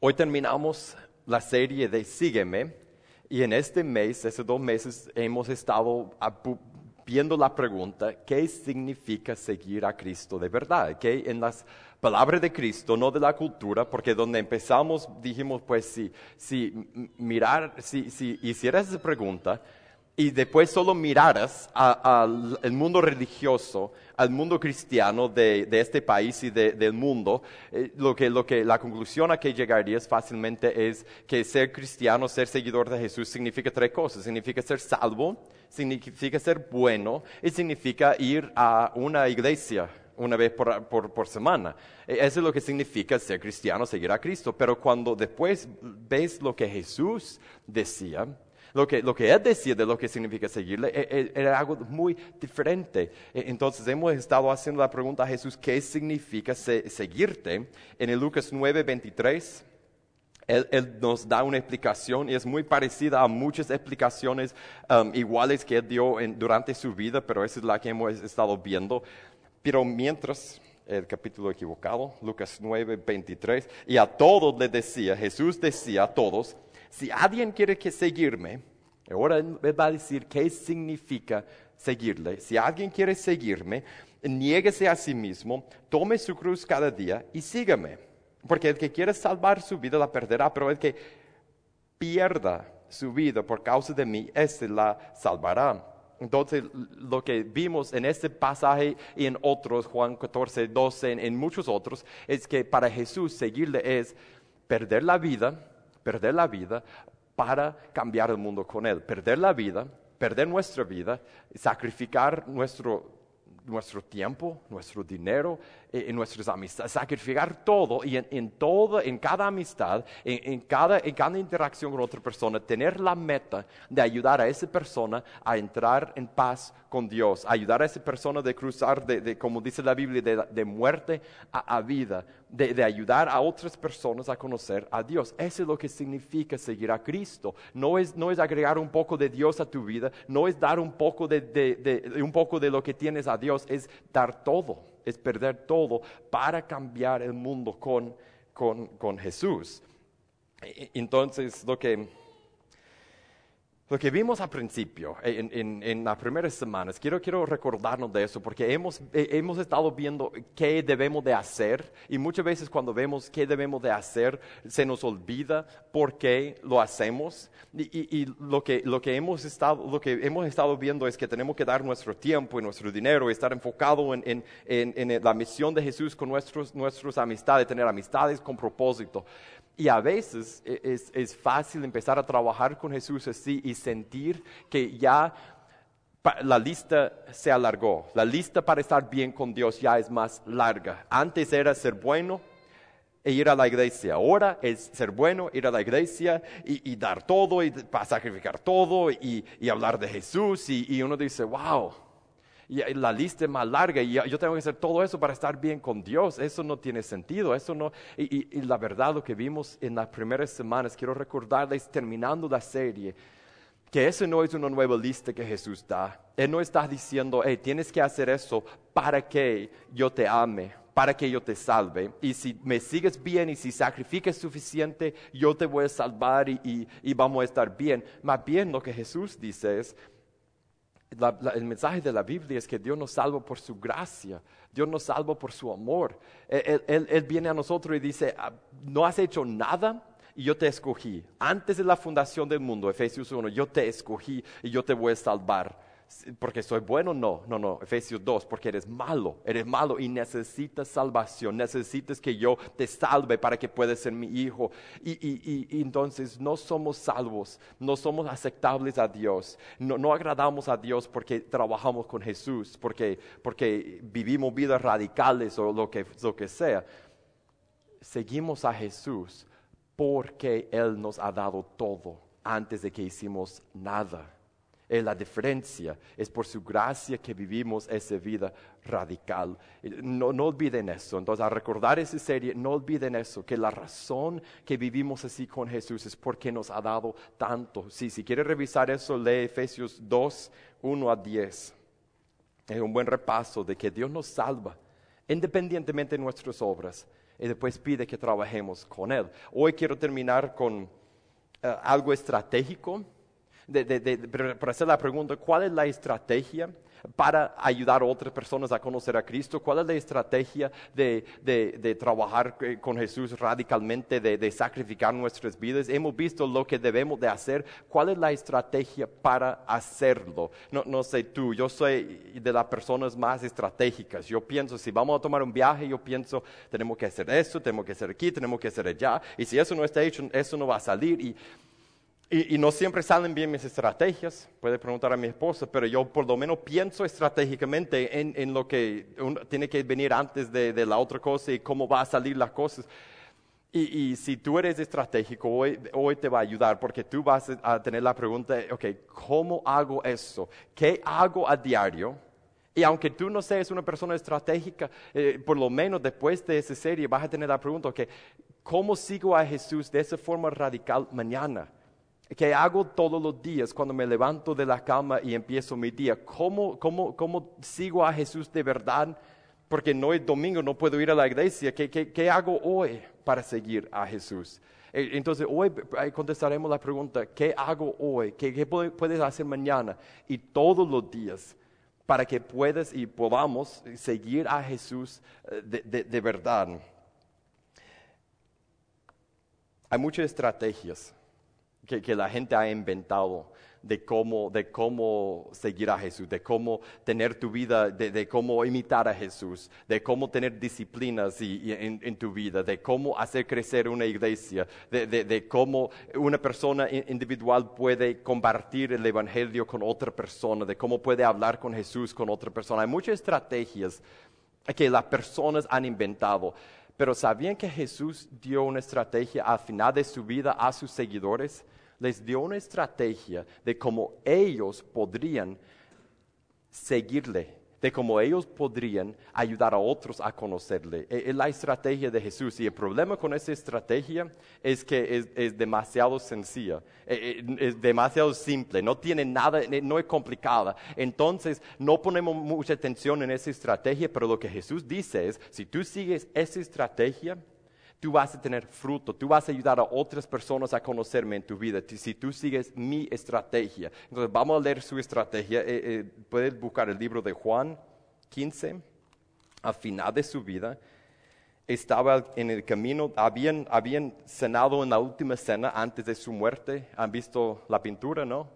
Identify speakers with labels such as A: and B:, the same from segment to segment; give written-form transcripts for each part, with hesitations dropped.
A: Hoy terminamos la serie de Sígueme y en este mes, estos 2 meses, hemos estado viendo la pregunta, ¿qué significa seguir a Cristo de verdad? Que en las palabras de Cristo, no de la cultura, porque donde empezamos dijimos, pues si hicieras esa pregunta y después solo miraras al mundo religioso, al mundo cristiano de este país y del mundo, la conclusión a que llegarías fácilmente es que ser cristiano, ser seguidor de Jesús significa 3 cosas. Significa ser salvo, significa ser bueno y significa ir a una iglesia una vez por semana. Eso es lo que significa ser cristiano, seguir a Cristo. Pero cuando después ves lo que Jesús decía, lo que Él decía de lo que significa seguirle, era algo muy diferente. Entonces hemos estado haciendo la pregunta a Jesús, ¿qué significa seguirte? En el Lucas 9:23, Él nos da una explicación y es muy parecida a muchas explicaciones iguales que Él dio durante su vida, pero esa es la que hemos estado viendo. Pero mientras, el capítulo equivocado, Lucas 9:23, y a todos les decía, Jesús decía a todos, si alguien quiere seguirme, ahora Él va a decir qué significa seguirle. Si alguien quiere seguirme, niéguese a sí mismo, tome su cruz cada día y sígame. Porque el que quiere salvar su vida la perderá, pero el que pierda su vida por causa de mí, ese la salvará. Entonces, lo que vimos en este pasaje y en otros, Juan 14:12, en muchos otros, es que para Jesús seguirle es perder la vida para cambiar el mundo con Él. Perder la vida, perder nuestra vida, sacrificar nuestro tiempo, nuestro dinero, nuestras amistades, sacrificar todo y en cada amistad, en cada interacción con otra persona, tener la meta de ayudar a esa persona a entrar en paz con Dios, ayudar a esa persona de cruzar, como dice la Biblia, de muerte a vida, de ayudar a otras personas a conocer a Dios. Eso es lo que significa seguir a Cristo. No es agregar un poco de Dios a tu vida, no es dar un poco de lo que tienes a Dios, es dar todo, es perder todo para cambiar el mundo con Jesús. Entonces, lo que vimos al principio, en las primeras semanas, quiero recordarnos de eso, porque hemos estado viendo qué debemos de hacer, y muchas veces cuando vemos qué debemos de hacer, se nos olvida por qué lo hacemos, y lo que hemos estado viendo es que tenemos que dar nuestro tiempo y nuestro dinero, y estar enfocado en la misión de Jesús con nuestras amistades, tener amistades con propósito. Y a veces es fácil empezar a trabajar con Jesús así y sentir que ya la lista se alargó. La lista para estar bien con Dios ya es más larga. Antes era ser bueno e ir a la iglesia. Ahora es ser bueno, ir a la iglesia y dar todo, y para sacrificar todo y hablar de Jesús. Y uno dice, wow. Y la lista es más larga y yo tengo que hacer todo eso para estar bien con Dios. Eso no tiene sentido. Eso no. Y la verdad, lo que vimos en las primeras semanas, quiero recordarles terminando la serie, que eso no es una nueva lista que Jesús da. Él no está diciendo, hey, tienes que hacer eso para que yo te ame, para que yo te salve. Y si me sigues bien y si sacrificas suficiente, yo te voy a salvar y vamos a estar bien. Más bien lo que Jesús dice es, el mensaje de la Biblia es que Dios nos salva por su gracia, Dios nos salva por su amor. Él viene a nosotros y dice, no has hecho nada y yo te escogí. Antes de la fundación del mundo, Efesios 1, yo te escogí y yo te voy a salvar. ¿Porque soy bueno? No, Efesios 2, porque eres malo y necesitas salvación, necesitas que yo te salve para que puedas ser mi hijo. Y entonces no somos salvos, no somos aceptables a Dios, no agradamos a Dios porque trabajamos con Jesús, porque vivimos vidas radicales o lo que sea. Seguimos a Jesús porque Él nos ha dado todo antes de que hicimos nada. La diferencia es por su gracia que vivimos esa vida radical. No olviden eso. Entonces, al recordar esa serie, no olviden eso, que la razón que vivimos así con Jesús es porque nos ha dado tanto. Si quiere revisar eso, lee Efesios 2, 1-10. Es un buen repaso de que Dios nos salva, independientemente de nuestras obras. y después pide que trabajemos con Él. Hoy quiero terminar con algo estratégico, para hacer la pregunta, ¿cuál es la estrategia para ayudar a otras personas a conocer a Cristo? ¿Cuál es la estrategia de trabajar con Jesús radicalmente, de sacrificar nuestras vidas? Hemos visto lo que debemos de hacer. ¿Cuál es la estrategia para hacerlo? No sé tú, yo soy de las personas más estratégicas. Yo pienso, si vamos a tomar un viaje, yo pienso, tenemos que hacer esto, tenemos que hacer aquí, tenemos que hacer allá. Y si eso no está hecho, eso no va a salir. Y no siempre salen bien mis estrategias, puede preguntar a mi esposa, pero yo por lo menos pienso estratégicamente en lo que tiene que venir antes de la otra cosa y cómo va a salir las cosas. Y si tú eres estratégico, hoy te va a ayudar, porque tú vas a tener la pregunta, ok, ¿cómo hago eso? ¿Qué hago a diario? Y aunque tú no seas una persona estratégica, por lo menos después de esa serie vas a tener la pregunta, ok, ¿cómo sigo a Jesús de esa forma radical mañana? ¿Qué hago todos los días cuando me levanto de la cama y empiezo mi día? ¿Cómo sigo a Jesús de verdad? Porque no es domingo, no puedo ir a la iglesia. ¿Qué hago hoy para seguir a Jesús? Entonces hoy contestaremos la pregunta, ¿qué hago hoy? ¿Qué puedes hacer mañana? Y todos los días para que puedas y podamos seguir a Jesús de verdad. Hay muchas estrategias que la gente ha inventado de cómo seguir a Jesús, de cómo tener tu vida, de cómo imitar a Jesús, de cómo tener disciplinas en tu vida, de cómo hacer crecer una iglesia, de cómo una persona individual puede compartir el evangelio con otra persona, de cómo puede hablar con Jesús con otra persona. Hay muchas estrategias que las personas han inventado. Pero ¿sabían que Jesús dio una estrategia al final de su vida a sus seguidores? Les dio una estrategia de cómo ellos podrían seguirle, de cómo ellos podrían ayudar a otros a conocerle. Es la estrategia de Jesús. Y el problema con esa estrategia es que es demasiado sencilla, es demasiado simple, no tiene nada, no es complicada. Entonces no ponemos mucha atención en esa estrategia, pero lo que Jesús dice es, si tú sigues esa estrategia, tú vas a tener fruto, tú vas a ayudar a otras personas a conocerme en tu vida, si tú sigues mi estrategia. Entonces vamos a leer su estrategia. Puedes buscar el libro de Juan 15, al final de su vida. Estaba en el camino, habían cenado en la última cena antes de su muerte. ¿Han visto la pintura, no?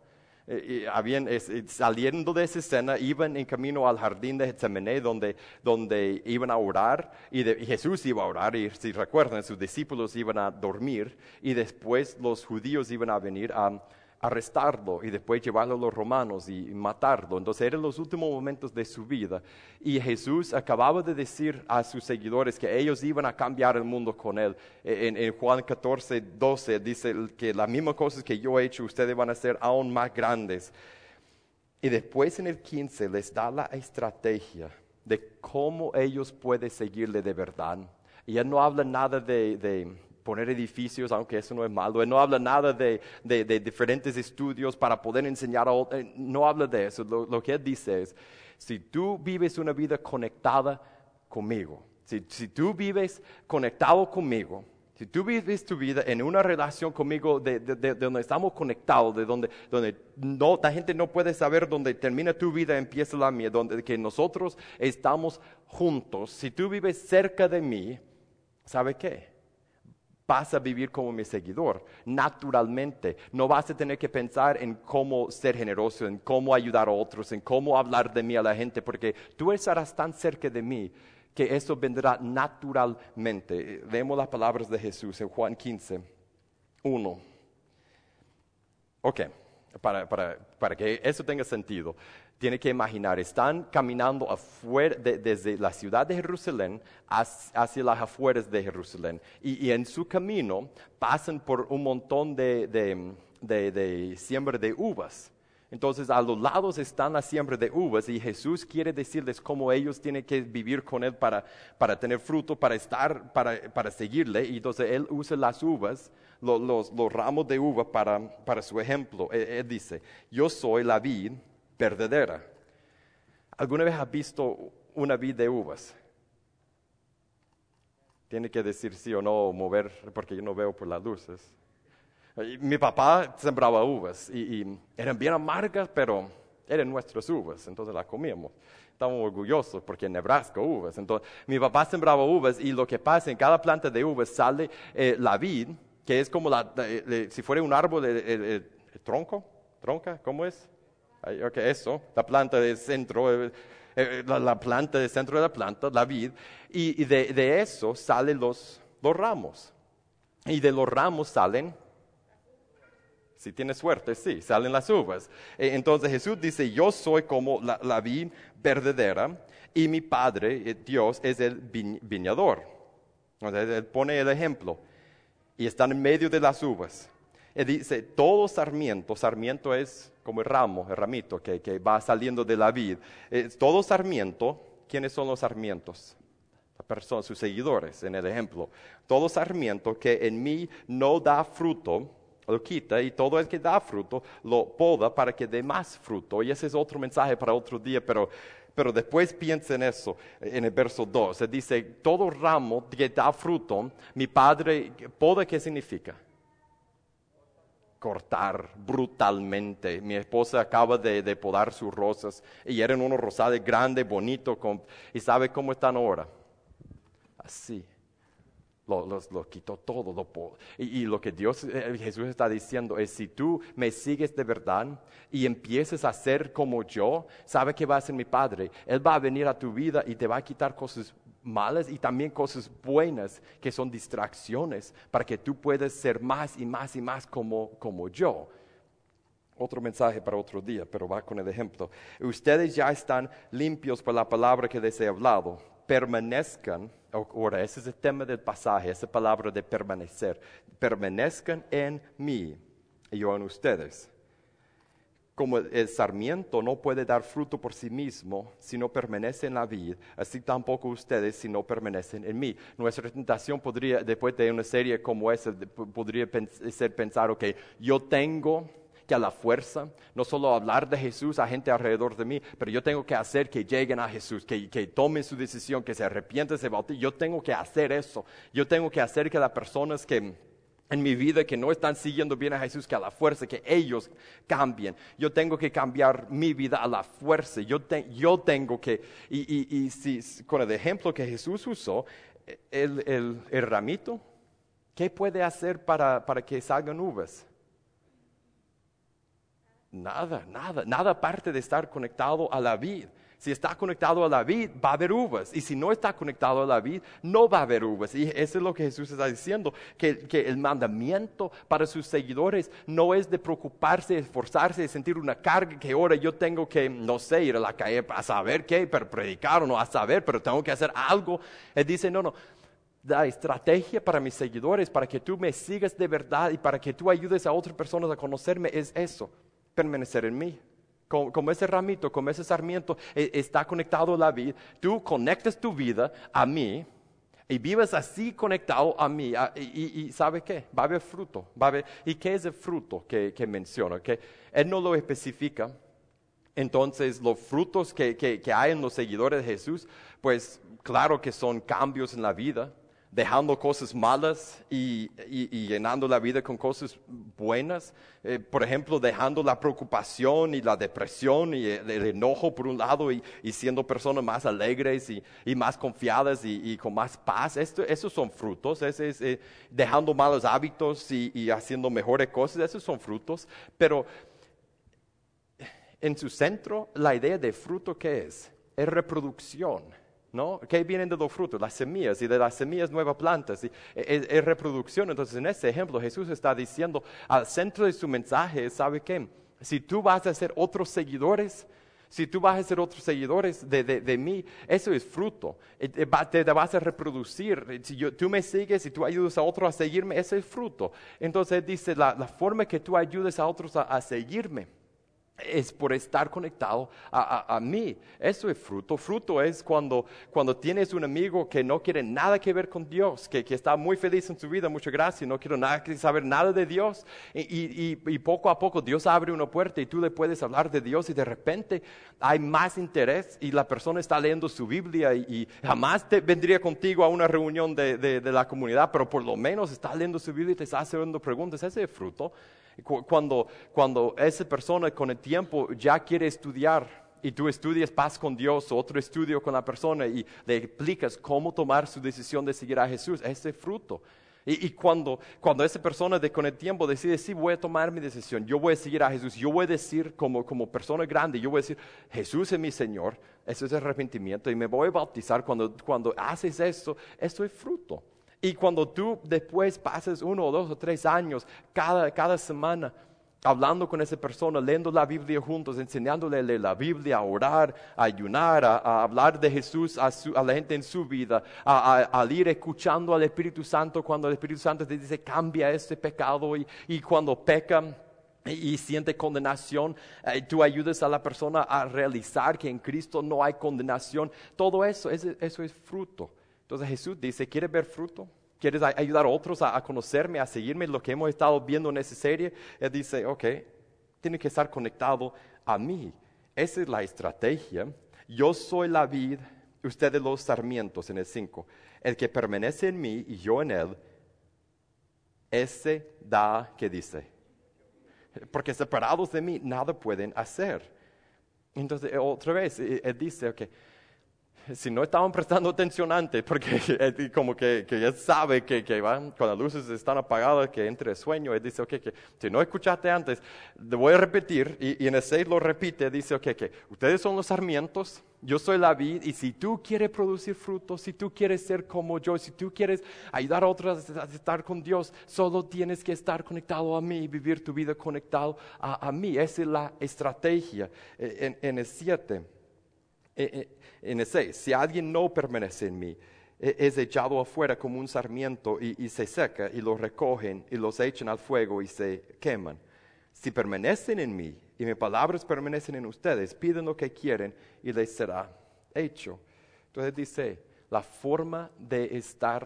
A: Saliendo de esa escena, iban en camino al jardín de Getsemaní, donde iban a orar, y Jesús iba a orar, y si recuerdan, sus discípulos iban a dormir, y después los judíos iban a venir a arrestarlo, y después llevarlo a los romanos y matarlo. Entonces eran los últimos momentos de su vida, y Jesús acababa de decir a sus seguidores que ellos iban a cambiar el mundo con él. En Juan 14, 12 dice que las mismas cosas que yo he hecho, ustedes van a ser aún más grandes. Y después en el 15 les da la estrategia de cómo ellos pueden seguirle de verdad. Y él no habla nada de poner edificios, aunque eso no es malo. Él no habla nada de diferentes estudios para poder enseñar a otros. No habla de eso. Lo que él dice es, si tú vives una vida conectada conmigo, si tú vives conectado conmigo, si tú vives tu vida en una relación conmigo de donde estamos conectados, de donde no, la gente no puede saber dónde termina tu vida, empieza la mía, donde que nosotros estamos juntos, si tú vives cerca de mí, ¿sabe qué? Vas a vivir como mi seguidor, naturalmente. No vas a tener que pensar en cómo ser generoso, en cómo ayudar a otros, en cómo hablar de mí a la gente, porque tú estarás tan cerca de mí que eso vendrá naturalmente. Leemos las palabras de Jesús en Juan 15, 1. Ok, para que eso tenga sentido, tiene que imaginar, están caminando afuera desde la ciudad de Jerusalén hacia las afueras de Jerusalén. Y en su camino pasan por un montón de siembra de uvas. Entonces a los lados están la siembra de uvas y Jesús quiere decirles cómo ellos tienen que vivir con Él para tener fruto, para seguirle. Y entonces Él usa las uvas, los ramos de uva para su ejemplo. Él dice, yo soy la vid verdadera. ¿Alguna vez has visto una vid de uvas? Tiene que decir sí o no, mover, porque yo no veo por las luces. Y mi papá sembraba uvas y eran bien amargas, pero eran nuestras uvas, entonces las comíamos. Estábamos orgullosos porque en Nebraska uvas. Entonces, mi papá sembraba uvas y lo que pasa, en cada planta de uvas sale la vid, que es como si fuera un árbol, el tronca, ¿cómo es? Ok, eso, la planta del centro, la planta del centro de la planta, la vid, y de eso salen los ramos. Y de los ramos salen, si tienes suerte, sí, salen las uvas. Entonces Jesús dice, yo soy como la vid verdadera y mi Padre, Dios, es el viñador. Entonces, él pone el ejemplo y están en medio de las uvas. Él dice, todo sarmiento es como el ramito que va saliendo de la vid. Todo sarmiento, ¿quiénes son los sarmientos? Las personas, sus seguidores en el ejemplo. Todo sarmiento que en mí no da fruto, lo quita, y todo el que da fruto lo poda para que dé más fruto. Y ese es otro mensaje para otro día, pero después piensa en eso, en el verso 2. Se dice, todo ramo que da fruto, mi Padre poda, ¿qué significa? Cortar brutalmente. Mi esposa acaba de podar sus rosas, y eran unos rosales grandes, bonitos, y ¿sabe cómo están ahora? Así. Lo quitó todo. Y lo que Jesús está diciendo es, si tú me sigues de verdad y empiezas a ser como yo, ¿sabe qué va a hacer mi Padre? Él va a venir a tu vida y te va a quitar cosas malas y también cosas buenas que son distracciones para que tú puedas ser más y más y más como yo. Otro mensaje para otro día, pero va con el ejemplo. Ustedes ya están limpios por la palabra que les he hablado. Permanezcan, ahora ese es el tema del pasaje, esa palabra de permanecer. Permanezcan en mí y yo en ustedes. Como el sarmiento no puede dar fruto por sí mismo si no permanece en la vid, así tampoco ustedes si no permanecen en mí. Nuestra tentación podría, después de una serie como esa, podría ser pensar, ok, yo tengo que a la fuerza, no solo hablar de Jesús a gente alrededor de mí, pero yo tengo que hacer que lleguen a Jesús, que tomen su decisión, que se arrepienten, se bauticen. Yo tengo que hacer eso. Yo tengo que hacer que las personas que en mi vida que no están siguiendo bien a Jesús, que a la fuerza, que ellos cambien. Yo tengo que cambiar mi vida a la fuerza. Yo tengo que, y si, con el ejemplo que Jesús usó, el ramito, ¿qué puede hacer para que salgan uvas? Nada aparte de estar conectado a la vid. Si está conectado a la vid, va a haber uvas. Y si no está conectado a la vid, no va a haber uvas. Y eso es lo que Jesús está diciendo, que el mandamiento para sus seguidores no es de preocuparse, esforzarse, de sentir una carga que ahora yo tengo que, no sé, ir a la calle a saber qué, pero predicar o no a saber, pero tengo que hacer algo. Él dice, no. La estrategia para mis seguidores, para que tú me sigas de verdad y para que tú ayudes a otras personas a conocerme, es eso. Permanecer en mí, como ese ramito, como ese sarmiento está conectado a la vid. Tú conectas tu vida a mí y vives así conectado a mí. Y ¿sabe qué? Va a haber fruto. ¿Y qué es el fruto que menciona? Que él no lo especifica. Entonces, los frutos que hay en los seguidores de Jesús, pues claro que son cambios en la vida, dejando cosas malas y llenando la vida con cosas buenas. Por ejemplo, dejando la preocupación y la depresión y el enojo por un lado y siendo personas más alegres y más confiadas y con más paz. Esos son frutos. Dejando malos hábitos y haciendo mejores cosas. Esos son frutos. Pero en su centro, la idea de fruto, ¿qué es? Es reproducción. ¿No? ¿Qué vienen de los frutos? Las semillas, y de las semillas nuevas plantas. Es reproducción. Entonces, en este ejemplo, Jesús está diciendo, al centro de su mensaje, ¿sabe qué? Si tú vas a ser otros seguidores, de mí, eso es fruto. Te vas a reproducir. Si tú me sigues y tú ayudas a otros a seguirme, eso es fruto. Entonces, dice, la forma que tú ayudes a otros a seguirme es por estar conectado a mí. Eso es fruto. Fruto es cuando tienes un amigo que no quiere nada que ver con Dios, que está muy feliz en su vida, muchas gracias, no quiero saber nada de Dios. Y poco a poco Dios abre una puerta y tú le puedes hablar de Dios y de repente hay más interés y la persona está leyendo su Biblia y jamás vendría contigo a una reunión de la comunidad, pero por lo menos está leyendo su Biblia y te está haciendo preguntas. Ese es fruto. Cuando esa persona con el tiempo ya quiere estudiar y tú estudias paz con Dios o otro estudio con la persona y le explicas cómo tomar su decisión de seguir a Jesús, ese es fruto. Y cuando esa persona con el tiempo decide, sí, voy a tomar mi decisión, yo voy a seguir a Jesús, yo voy a decir como persona grande, yo voy a decir, Jesús es mi Señor, eso es arrepentimiento y me voy a bautizar. Cuando haces eso es fruto. Y cuando tú después pases 1 o 2 o 3 años, cada semana, hablando con esa persona, leyendo la Biblia juntos, enseñándole a leer la Biblia, a orar, a ayunar, a hablar de Jesús a la gente en su vida, a ir escuchando al Espíritu Santo cuando el Espíritu Santo te dice, cambia este pecado y cuando pecan y siente condenación, tú ayudas a la persona a realizar que en Cristo no hay condenación. Todo eso es fruto. Entonces Jesús dice, ¿quieres ver fruto? ¿Quieres ayudar a otros a conocerme, a seguirme? Lo que hemos estado viendo en esa serie, Él dice, ok, tiene que estar conectado a mí. Esa es la estrategia. Yo soy la vid, ustedes los sarmientos, en el 5. El que permanece en mí y yo en él, ese da, ¿qué dice? Porque separados de mí nada pueden hacer. Entonces, otra vez, Él dice, ok, si no estaban prestando atención antes, porque como que él sabe que cuando las luces están apagadas, que entre el sueño, él dice, ok, que si no escuchaste antes, le voy a repetir, y en el 6 lo repite, dice, ok, que ustedes son los sarmientos, yo soy la vid, y si tú quieres producir frutos, si tú quieres ser como yo, si tú quieres ayudar a otros a estar con Dios, solo tienes que estar conectado a mí y vivir tu vida conectado a mí. Esa es la estrategia. En el 7. En el 6, si alguien no permanece en mí, es echado afuera como un sarmiento y se seca, y los recogen y los echan al fuego y se queman. Si permanecen en mí y mis palabras permanecen en ustedes, piden lo que quieren y les será hecho. Entonces dice, la forma de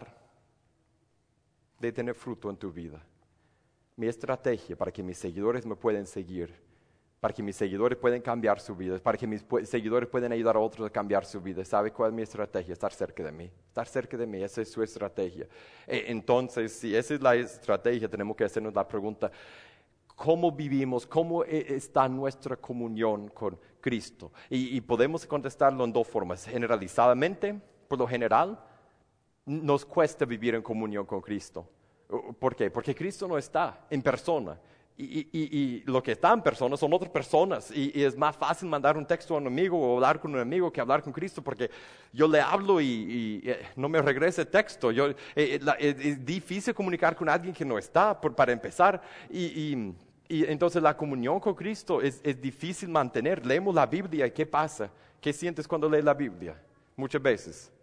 A: tener fruto en tu vida, mi estrategia para que mis seguidores me puedan seguir, para que mis seguidores puedan cambiar su vida, para que mis seguidores puedan ayudar a otros a cambiar su vida. ¿Sabe cuál es mi estrategia? Estar cerca de mí. Estar cerca de mí, esa es su estrategia. Entonces, si esa es la estrategia, tenemos que hacernos la pregunta, ¿cómo vivimos? ¿Cómo está nuestra comunión con Cristo? Y podemos contestarlo en 2 formas. Generalizadamente, por lo general, nos cuesta vivir en comunión con Cristo. ¿Por qué? Porque Cristo no está en persona. Y lo que está en persona son otras personas y es más fácil mandar un texto a un amigo o hablar con un amigo que hablar con Cristo, porque yo le hablo y no me regresa el texto. Es difícil comunicar con alguien que no está, para empezar, y entonces la comunión con Cristo es difícil mantener. Leemos la Biblia y ¿qué pasa? ¿Qué sientes cuando lees la Biblia? Muchas veces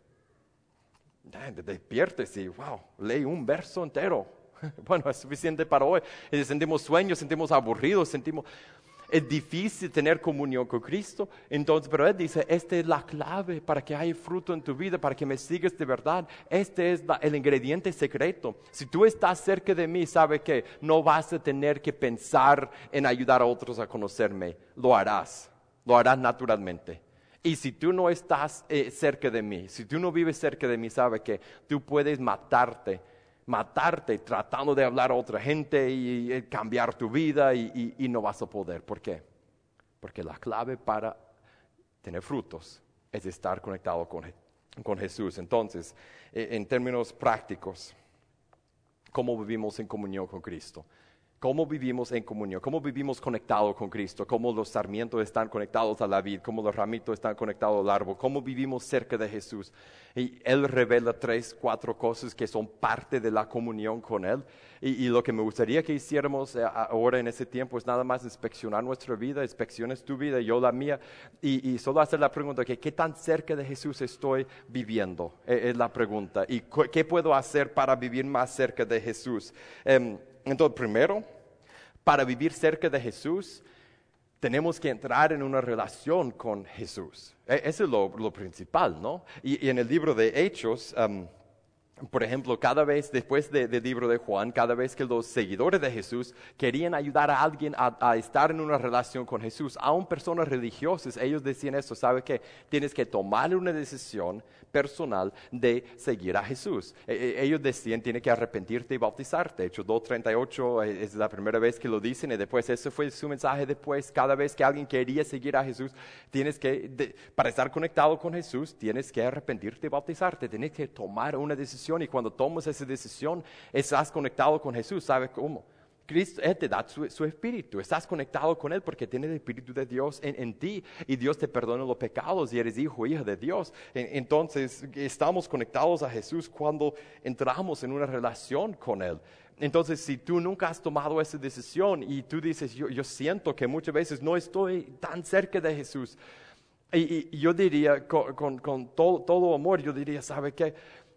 A: te despiertes y wow, leí un verso entero. Bueno, es suficiente para hoy. Sentimos sueños, sentimos aburridos, es difícil tener comunión con Cristo. Entonces, pero Él dice, esta es la clave para que haya fruto en tu vida, para que me sigas de verdad. Este es el ingrediente secreto. Si tú estás cerca de mí, sabe que no vas a tener que pensar en ayudar a otros a conocerme. Lo harás naturalmente. Y si tú no estás cerca de mí, si tú no vives cerca de mí, sabe que tú puedes matarte tratando de hablar a otra gente y cambiar tu vida y no vas a poder. ¿Por qué? Porque la clave para tener frutos es estar conectado con Jesús. Entonces, en términos prácticos, ¿cómo vivimos en comunión con Cristo? ¿Cómo vivimos en comunión? ¿Cómo vivimos conectados con Cristo? ¿Cómo los sarmientos están conectados a la vid? ¿Cómo los ramitos están conectados al árbol? ¿Cómo vivimos cerca de Jesús? Y Él revela 3, 4 cosas que son parte de la comunión con Él. Y lo que me gustaría que hiciéramos ahora en ese tiempo es nada más inspeccionar nuestra vida, inspecciones tu vida, yo la mía, y solo hacer la pregunta, ¿qué tan cerca de Jesús estoy viviendo? Es la pregunta. ¿Y qué puedo hacer para vivir más cerca de Jesús? Entonces, primero, para vivir cerca de Jesús, tenemos que entrar en una relación con Jesús. Eso es lo principal, ¿no? Y en el libro de Hechos, por ejemplo, cada vez después del libro de Juan, cada vez que los seguidores de Jesús querían ayudar a alguien a estar en una relación con Jesús, aún personas religiosas, ellos decían eso, ¿sabe qué? Tienes que tomar una decisión personal de seguir a Jesús. Ellos decían, tienes que arrepentirte y bautizarte. Hechos 2:38 es la primera vez que lo dicen y después ese fue su mensaje después. Cada vez que alguien quería seguir a Jesús, para estar conectado con Jesús, tienes que arrepentirte y bautizarte. Tienes que tomar una decisión y cuando tomas esa decisión, estás conectado con Jesús. ¿Sabes cómo? Cristo, Él te da su espíritu, estás conectado con Él porque tienes el espíritu de Dios en ti y Dios te perdona los pecados y eres hijo o hija de Dios. Entonces estamos conectados a Jesús cuando entramos en una relación con Él. Entonces si tú nunca has tomado esa decisión y tú dices, yo siento que muchas veces no estoy tan cerca de Jesús, y yo diría con todo amor, yo diría, ¿sabe qué?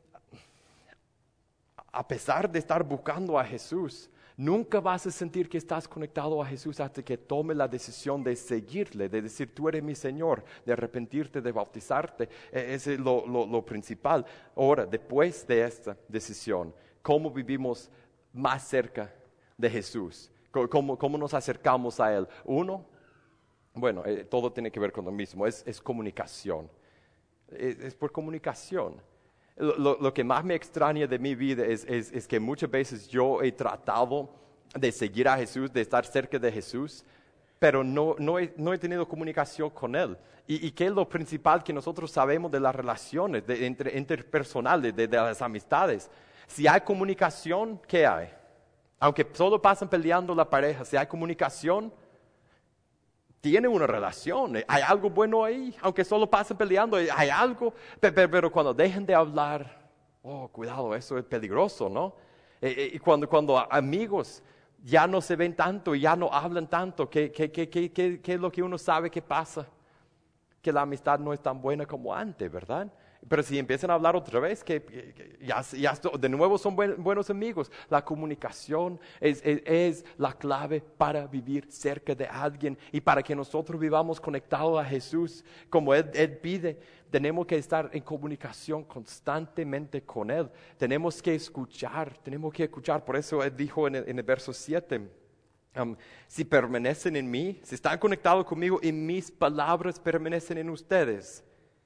A: A pesar de estar buscando a Jesús, nunca vas a sentir que estás conectado a Jesús hasta que tome la decisión de seguirle, de decir, tú eres mi Señor, de arrepentirte, de bautizarte. Ese es lo principal. Ahora, después de esta decisión, ¿cómo vivimos más cerca de Jesús? ¿Cómo nos acercamos a Él? Bueno, todo tiene que ver con lo mismo, es comunicación. Es por comunicación. Lo que más me extraña de mi vida es que muchas veces yo he tratado de seguir a Jesús, de estar cerca de Jesús, pero no he tenido comunicación con Él. ¿Y qué es lo principal que nosotros sabemos de las relaciones interpersonales, de las amistades? Si hay comunicación, ¿qué hay? Aunque solo pasan peleando la pareja, si hay comunicación, tiene una relación, hay algo bueno ahí, aunque solo pasen peleando, hay algo, pero cuando dejen de hablar, cuidado, eso es peligroso, ¿no? Y cuando amigos ya no se ven tanto, ya no hablan tanto, ¿qué es lo que uno sabe que pasa? Que la amistad no es tan buena como antes, ¿verdad? Pero si empiezan a hablar otra vez, que ya de nuevo son buenos amigos. La comunicación es la clave para vivir cerca de alguien y para que nosotros vivamos conectados a Jesús como Él pide. Tenemos que estar en comunicación constantemente con Él. Tenemos que escuchar. Por eso Él dijo en el verso 7, si permanecen en mí, si están conectados conmigo y mis palabras permanecen en ustedes.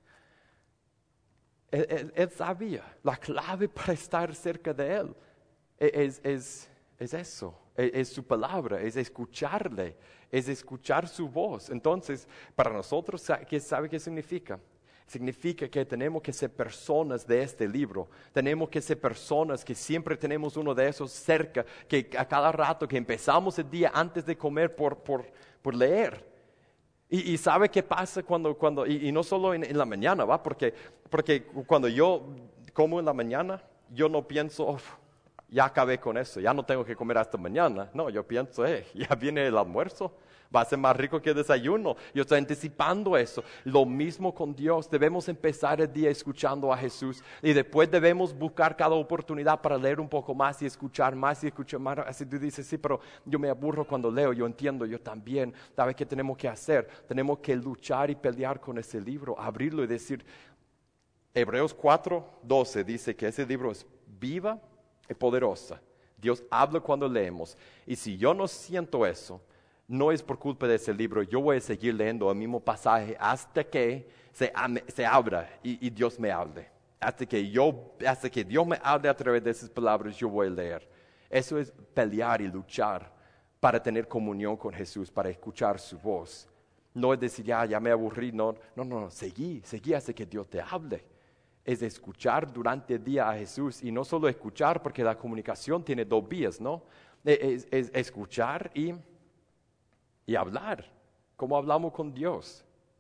A: Él sabía, la clave para estar cerca de Él es eso, es su palabra, es escucharle, es escuchar su voz. Entonces, para nosotros, ¿sabe qué significa? Significa que tenemos que ser personas de este libro, tenemos que ser personas que siempre tenemos uno de esos cerca, que a cada rato que empezamos el día antes de comer por leer. Y sabe qué pasa y no solo en la mañana, ¿va? Porque cuando yo como en la mañana, yo no pienso, ya acabé con eso, ya no tengo que comer hasta mañana. No, yo pienso, ya viene el almuerzo, va a ser más rico que el desayuno. Yo estoy anticipando eso. Lo mismo con Dios, debemos empezar el día escuchando a Jesús y después debemos buscar cada oportunidad para leer un poco más y escuchar más. Así tú dices, sí, pero yo me aburro cuando leo, yo entiendo, yo también. ¿Sabes qué tenemos que hacer? Tenemos que luchar y pelear con ese libro, abrirlo y decir, Hebreos 4:12 dice que ese libro es viva y poderosa. Dios habla cuando leemos. Y si yo no siento eso, no es por culpa de ese libro. Yo voy a seguir leyendo el mismo pasaje hasta que se abra y Dios me hable. Hasta que Dios me hable a través de esas palabras, yo voy a leer. Eso es pelear y luchar para tener comunión con Jesús, para escuchar su voz. No es decir, ya me aburrí. No, seguí hasta que Dios te hable. Es escuchar durante el día a Jesús y no solo escuchar, porque la comunicación tiene dos vías, ¿no? Es escuchar y hablar, como hablamos con Dios.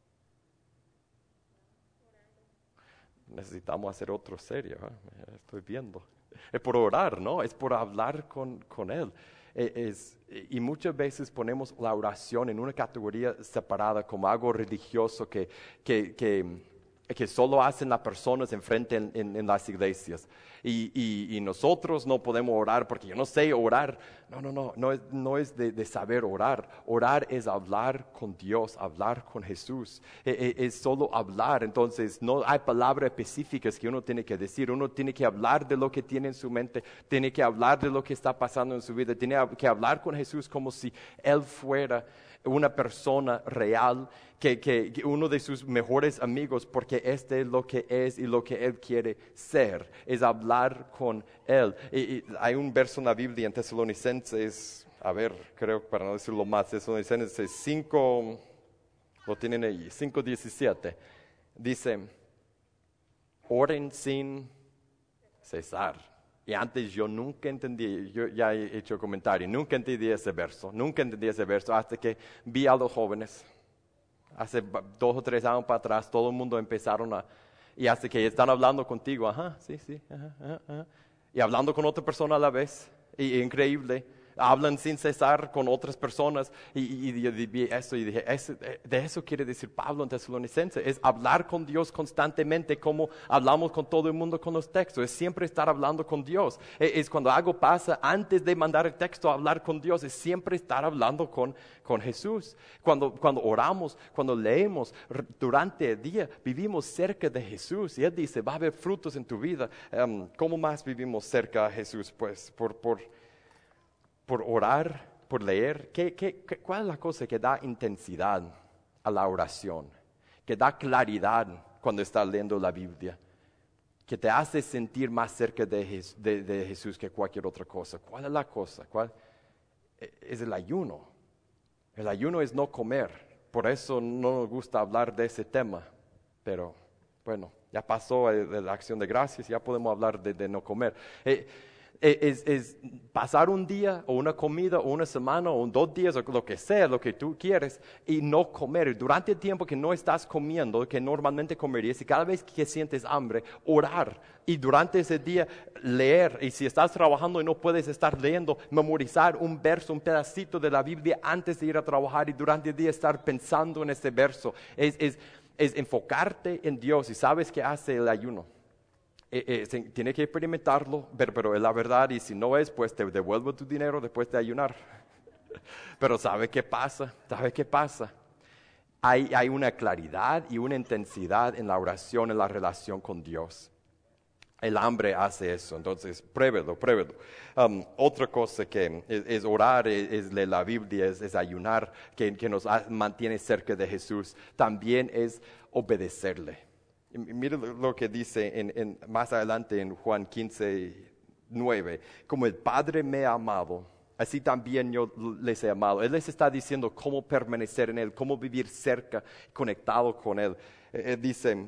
A: Necesitamos hacer otro serio, estoy viendo. Es por orar, ¿no? Es por hablar con Él. Y muchas veces ponemos la oración en una categoría separada como algo religioso que que solo hacen las personas enfrente en las iglesias. Y nosotros no podemos orar porque yo no sé orar. No es de saber orar. Orar es hablar con Dios, hablar con Jesús. Es solo hablar. Entonces no hay palabras específicas que uno tiene que decir. Uno tiene que hablar de lo que tiene en su mente, tiene que hablar de lo que está pasando en su vida, tiene que hablar con Jesús como si Él fuera una persona real, que uno de sus mejores amigos, porque este es lo que es y lo que Él quiere ser, es hablar con Él. Y hay un verso en la Biblia en Tesalonicenses, creo para no decirlo más, Tesalonicenses 5, lo tienen ahí, 5:17, dice, oren sin cesar. Y antes yo nunca entendí, yo ya he hecho comentario, nunca entendí ese verso hasta que vi a los jóvenes. Hace 2 o 3 años para atrás, todo el mundo empezaron y hasta que están hablando contigo, sí, ajá. Y hablando con otra persona a la vez, y increíble. Hablan sin cesar con otras personas y yo vi eso y dije, de eso quiere decir Pablo en Tesalonicenses, es hablar con Dios constantemente como hablamos con todo el mundo con los textos, es siempre estar hablando con Dios, es cuando algo pasa, antes de mandar el texto a hablar con Dios, es siempre estar hablando con Jesús. Cuando oramos, cuando leemos, durante el día vivimos cerca de Jesús y Él dice, va a haber frutos en tu vida. ¿Cómo más vivimos cerca a Jesús? Pues por orar, por leer. ¿Cuál es la cosa que da intensidad a la oración? Que da claridad cuando estás leyendo la Biblia. Que te hace sentir más cerca de Jesús que cualquier otra cosa. ¿Cuál es la cosa? Es el ayuno. El ayuno es no comer. Por eso no nos gusta hablar de ese tema. Pero bueno, ya pasó de la acción de gracias, ya podemos hablar de no comer. Es pasar un día o una comida o una semana o 2 días o lo que sea, lo que tú quieres y no comer. Durante el tiempo que no estás comiendo, que normalmente comerías, y cada vez que sientes hambre, orar. Y durante ese día leer. Y si estás trabajando y no puedes estar leyendo, memorizar un verso, un pedacito de la Biblia antes de ir a trabajar y durante el día estar pensando en ese verso. Es enfocarte en Dios y sabes qué hace el ayuno. Tiene que experimentarlo, pero es la verdad y si no es, pues te devuelvo tu dinero después de ayunar. Pero ¿sabe qué pasa? Hay una claridad y una intensidad en la oración, en la relación con Dios. El hambre hace eso, entonces pruébelo. Otra cosa que es orar, es leer la Biblia, es ayunar, que nos mantiene cerca de Jesús. También es obedecerle. Mire lo que dice más adelante en Juan 15:9. Como el Padre me ha amado, así también yo les he amado. Él les está diciendo cómo permanecer en Él, cómo vivir cerca, conectado con Él. Dice,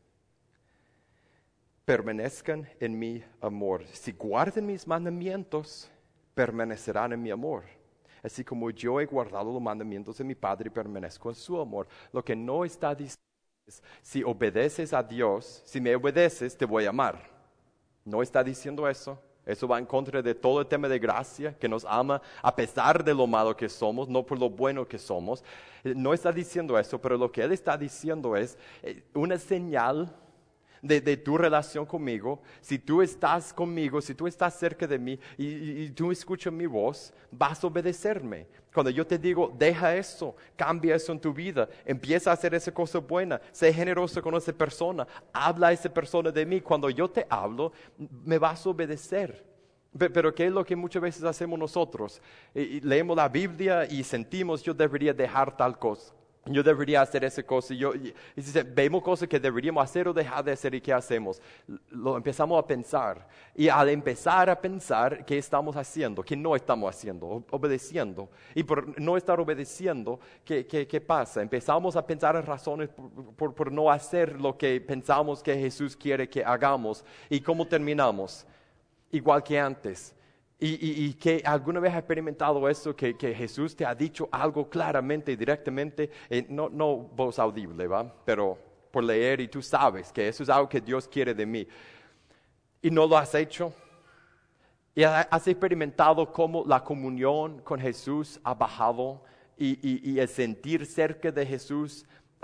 A: permanezcan en mi amor. Si guardan mis mandamientos, permanecerán en mi amor. Así como yo he guardado los mandamientos de mi Padre y permanezco en su amor. Lo que no está diciendo, si obedeces a Dios, si me obedeces, te voy a amar. No está diciendo eso. Eso va en contra de todo el tema de gracia, que nos ama a pesar de lo malo que somos, no por lo bueno que somos. No está diciendo eso, pero lo que Él está diciendo es una señal de tu relación conmigo. Si tú estás conmigo, si tú estás cerca de mí y tú escuchas mi voz, vas a obedecerme. Cuando yo te digo, deja eso, cambia eso en tu vida, empieza a hacer esa cosa buena, sé generoso con esa persona, habla a esa persona de mí. Cuando yo te hablo, me vas a obedecer. Pero ¿qué es lo que muchas veces hacemos nosotros? Leemos la Biblia y sentimos, yo debería dejar tal cosa. Yo debería hacer esa cosa. Y vemos cosas que deberíamos hacer o dejar de hacer. ¿Y qué hacemos? Lo empezamos a pensar. Y al empezar a pensar, ¿qué estamos haciendo? ¿Qué no estamos haciendo? Obedeciendo. Y por no estar obedeciendo, ¿qué pasa? Empezamos a pensar en razones por no hacer lo que pensamos que Jesús quiere que hagamos. ¿Y cómo terminamos? Igual que antes. Y que alguna vez has experimentado eso, que Jesús te ha dicho algo claramente y directamente, no voz audible, ¿va? Pero por leer y tú sabes que eso es algo que Dios quiere de mí. Y no lo has hecho. Y has experimentado cómo la comunión con Jesús ha bajado y el sentir cerca de Jesús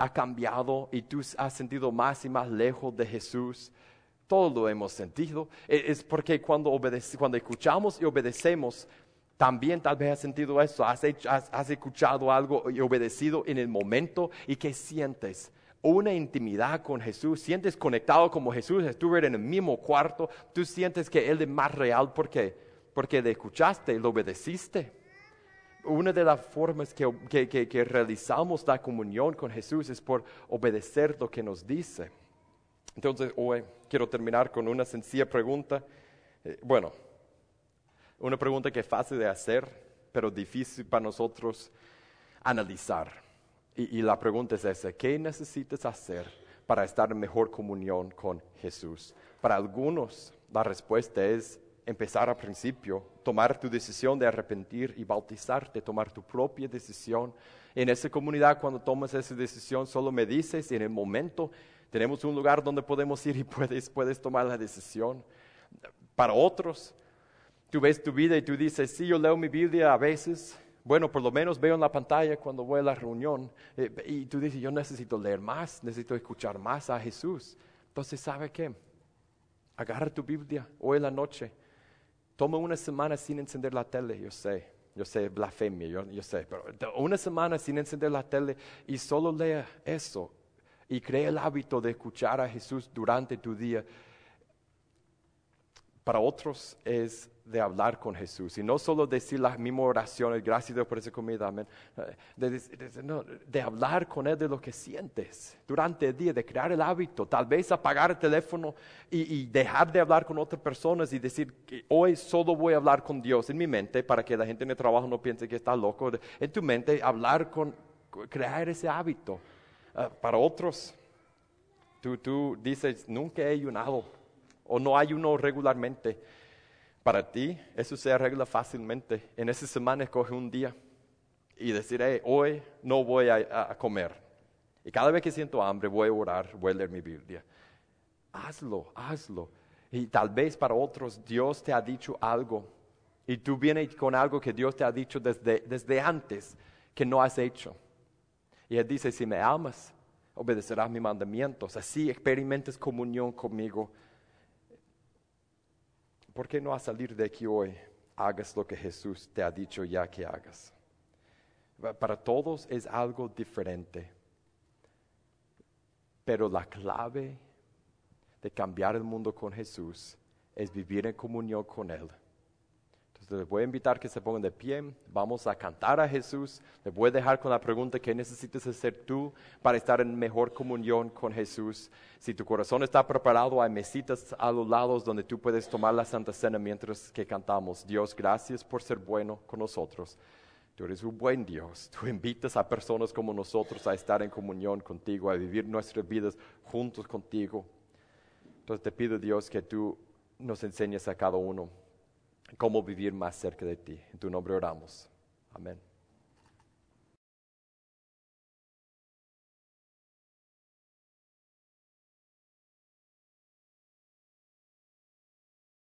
A: ha cambiado y tú has sentido más y más lejos de Jesús. Todos lo hemos sentido. Es porque cuando escuchamos y obedecemos, también tal vez has sentido eso. Has escuchado algo y obedecido en el momento. ¿Y qué sientes? Una intimidad con Jesús. Sientes conectado como Jesús. Estuvieron en el mismo cuarto. Tú sientes que Él es más real. ¿Por qué? Porque le escuchaste, lo obedeciste. Una de las formas que realizamos la comunión con Jesús es por obedecer lo que nos dice. Entonces, hoy quiero terminar con una sencilla pregunta. Una pregunta que es fácil de hacer, pero difícil para nosotros analizar. Y la pregunta es esa: ¿qué necesitas hacer para estar en mejor comunión con Jesús? Para algunos, la respuesta es empezar al principio, tomar tu decisión de arrepentir y bautizarte, tomar tu propia decisión. En esa comunidad, cuando tomas esa decisión, solo me dices, y en el momento tenemos un lugar donde podemos ir y puedes tomar la decisión. Para otros, tú ves tu vida y tú dices, sí, yo leo mi Biblia a veces. Bueno, por lo menos veo en la pantalla cuando voy a la reunión. Y tú dices, yo necesito leer más, necesito escuchar más a Jesús. Entonces, ¿sabe qué? Agarra tu Biblia hoy en la noche. Toma una semana sin encender la tele. Yo sé, blasfemia, yo sé. Pero una semana sin encender la tele y solo lea eso. Y crea el hábito de escuchar a Jesús durante tu día. Para otros es de hablar con Jesús. Y no solo decir las mismas oraciones, gracias Dios por esa comida, amén. De hablar con Él de lo que sientes durante el día, de crear el hábito. Tal vez apagar el teléfono y dejar de hablar con otras personas y decir que hoy solo voy a hablar con Dios en mi mente, para que la gente en el trabajo no piense que está loco. En tu mente, crear ese hábito. Para otros, tú dices, nunca he ayunado o no ayuno regularmente. Para ti, eso se arregla fácilmente. En esa semana escoge un día y decir, hoy no voy a comer. Y cada vez que siento hambre voy a orar, voy a leer mi Biblia. Hazlo. Y tal vez para otros Dios te ha dicho algo y tú vienes con algo que Dios te ha dicho desde antes que no has hecho. Y Él dice, si me amas, obedecerás mis mandamientos. Así experimentes comunión conmigo. ¿Por qué no a salir de aquí hoy hagas lo que Jesús te ha dicho ya que hagas? Para todos es algo diferente. Pero la clave de cambiar el mundo con Jesús es vivir en comunión con Él. Entonces les voy a invitar que se pongan de pie. Vamos a cantar a Jesús. Les voy a dejar con la pregunta: ¿qué necesitas hacer tú para estar en mejor comunión con Jesús? Si tu corazón está preparado, hay mesitas a los lados donde tú puedes tomar la Santa Cena mientras que cantamos. Dios, gracias por ser bueno con nosotros. Tú eres un buen Dios. Tú invitas a personas como nosotros a estar en comunión contigo, a vivir nuestras vidas juntos contigo. Entonces te pido, Dios, que tú nos enseñes a cada uno cómo vivir más cerca de ti. En tu nombre oramos. Amén.